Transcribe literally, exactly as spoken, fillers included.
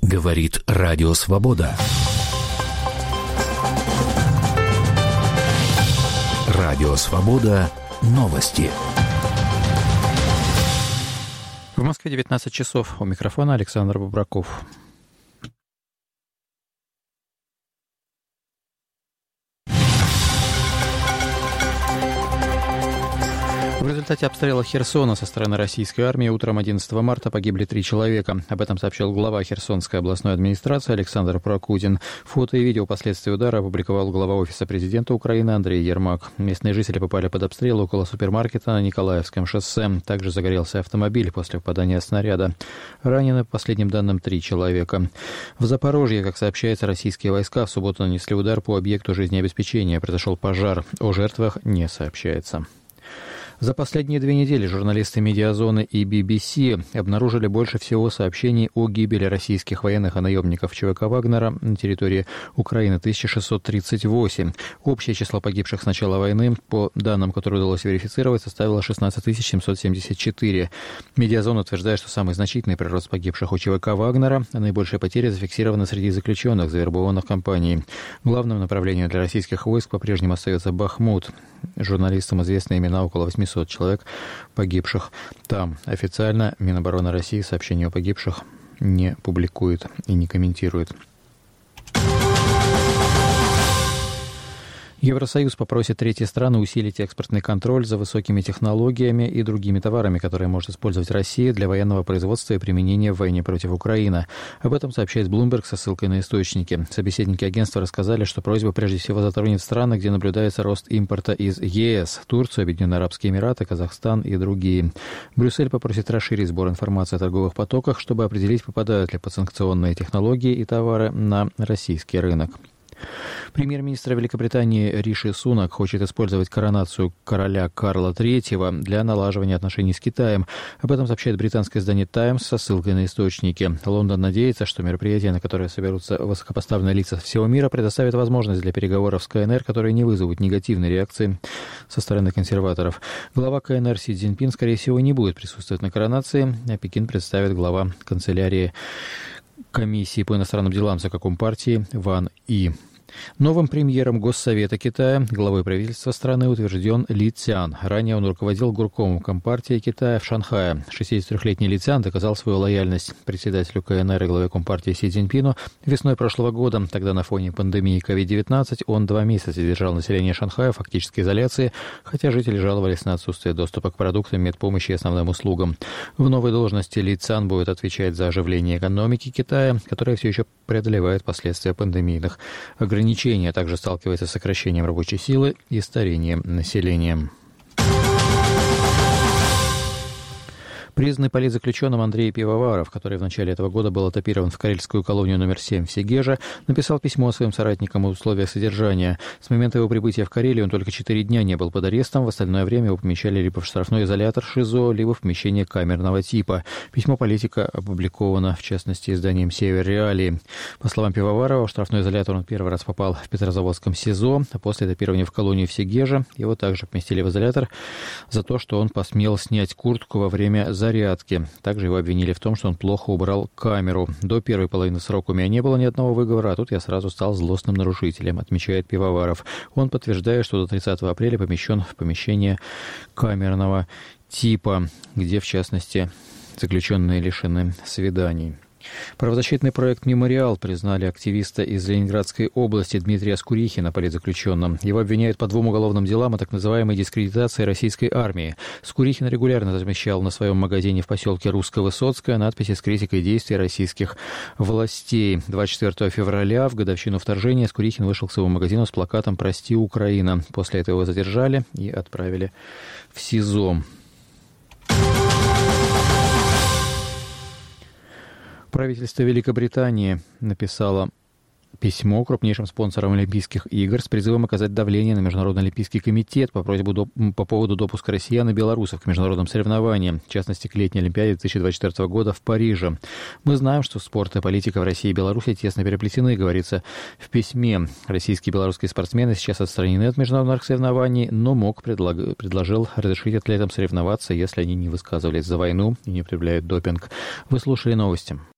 Говорит Радио Свобода. Радио Свобода. Новости. В Москве девятнадцать часов. У микрофона Александр Бубраков. В результате обстрела Херсона со стороны российской армии утром одиннадцатого марта погибли три человека. Об этом сообщил глава Херсонской областной администрации Александр Прокудин. Фото и видео последствий удара опубликовал глава Офиса президента Украины Андрей Ермак. Местные жители попали под обстрел около супермаркета на Николаевском шоссе. Также загорелся автомобиль после попадания снаряда. Ранены, по последним данным, три человека. В Запорожье, как сообщается, российские войска в субботу нанесли удар по объекту жизнеобеспечения. Произошел пожар. О жертвах не сообщается. За последние две недели журналисты «Медиазоны» и би би си обнаружили больше всего сообщений о гибели российских военных и наемников ЧВК «Вагнера» на территории Украины — тысяча шестьсот тридцать восемь. Общее число погибших с начала войны, по данным, которые удалось верифицировать, составило шестнадцать тысяч семьсот семьдесят четыре. «Медиазон» утверждает, что самый значительный прирост погибших у ЧВК «Вагнера», а наибольшие потери зафиксированы среди заключенных, завербованных компанией. Главным направлением для российских войск по-прежнему остается Бахмут. Журналистам известны имена около восьмисот человек, погибших там. Официально Минобороны России сообщения о погибших не публикует и не комментирует. Евросоюз попросит третьи страны усилить экспортный контроль за высокими технологиями и другими товарами, которые может использовать Россия для военного производства и применения в войне против Украины. Об этом сообщает Bloomberg со ссылкой на источники. Собеседники агентства рассказали, что просьба прежде всего затронет страны, где наблюдается рост импорта из ЕС: Турцию, Объединенные Арабские Эмираты, Казахстан и другие. Брюссель попросит расширить сбор информации о торговых потоках, чтобы определить, попадают ли подсанкционные технологии и товары на российский рынок. Премьер-министр Великобритании Риши Сунак хочет использовать коронацию короля Карла третьего для налаживания отношений с Китаем. Об этом сообщает британское издание «Таймс» со ссылкой на источники. Лондон надеется, что мероприятие, на которое соберутся высокопоставленные лица всего мира, предоставит возможность для переговоров с КНР, которые не вызовут негативной реакции со стороны консерваторов. Глава КНР Си Цзиньпин, скорее всего, не будет присутствовать на коронации, а Пекин представит глава канцелярии комиссии по иностранным делам за Компартии Ван И. Новым премьером Госсовета Китая, главой правительства страны, утвержден Ли Цян. Ранее он руководил горкомом Компартии Китая в Шанхае. шестидесятитрёхлетний Ли Цян доказал свою лояльность председателю КНР и главе Компартии Си Цзиньпину весной прошлого года. Тогда на фоне пандемии ковид девятнадцать он два месяца держал население Шанхая в фактической изоляции, хотя жители жаловались на отсутствие доступа к продуктам, медпомощи и основным услугам. В новой должности Ли Цян будет отвечать за оживление экономики Китая, которая все еще преодолевает последствия пандемийных ограничений. Ограничения также сталкивается с сокращением рабочей силы и старением населения. Признанный политзаключенным Андрей Пивоваров, который в начале этого года был этапирован в карельскую колонию номер семь в Сегеже, написал письмо своим соратникам о условиях содержания. С момента его прибытия в Карелию он только четыре дня не был под арестом, в остальное время его помещали либо в штрафной изолятор ШИЗО, либо в помещение камерного типа. Письмо политика опубликовано, в частности, изданием «Север Реалии». По словам Пивоварова, в штрафной изолятор он первый раз попал в Петрозаводском СИЗО, а после этапирования в колонию в Сегеже его также поместили в изолятор за то, что он посмел снять куртку во время зарядки. Зарядки. Также его обвинили в том, что он плохо убрал камеру. До первой половины срока у меня не было ни одного выговора, а тут я сразу стал злостным нарушителем, отмечает Пивоваров. Он подтверждает, что до тридцатого апреля помещен в помещение камерного типа, где, в частности, заключенные лишены свиданий. Правозащитный проект «Мемориал» признали активиста из Ленинградской области Дмитрия Скурихина политзаключенным. Его обвиняют по двум уголовным делам о так называемой дискредитации российской армии. Скурихин регулярно размещал на своем магазине в поселке Русско-Высоцкое надписи с критикой действий российских властей. двадцать четвёртого февраля, в годовщину вторжения, Скурихин вышел к своему магазину с плакатом «Прости, Украина». После этого его задержали и отправили в СИЗО. Правительство Великобритании написало письмо крупнейшим спонсорам Олимпийских игр с призывом оказать давление на Международный олимпийский комитет по, просьбу доп... по поводу допуска россиян и белорусов к международным соревнованиям, в частности, к летней Олимпиаде две тысячи двадцать четвёртого года в Париже. Мы знаем, что спорт и политика в России и Беларуси тесно переплетены, говорится в письме. Российские и белорусские спортсмены сейчас отстранены от международных соревнований, но МОК предлаг... предложил разрешить атлетам соревноваться, если они не высказывались за войну и не употребляют допинг. Вы слушали новости.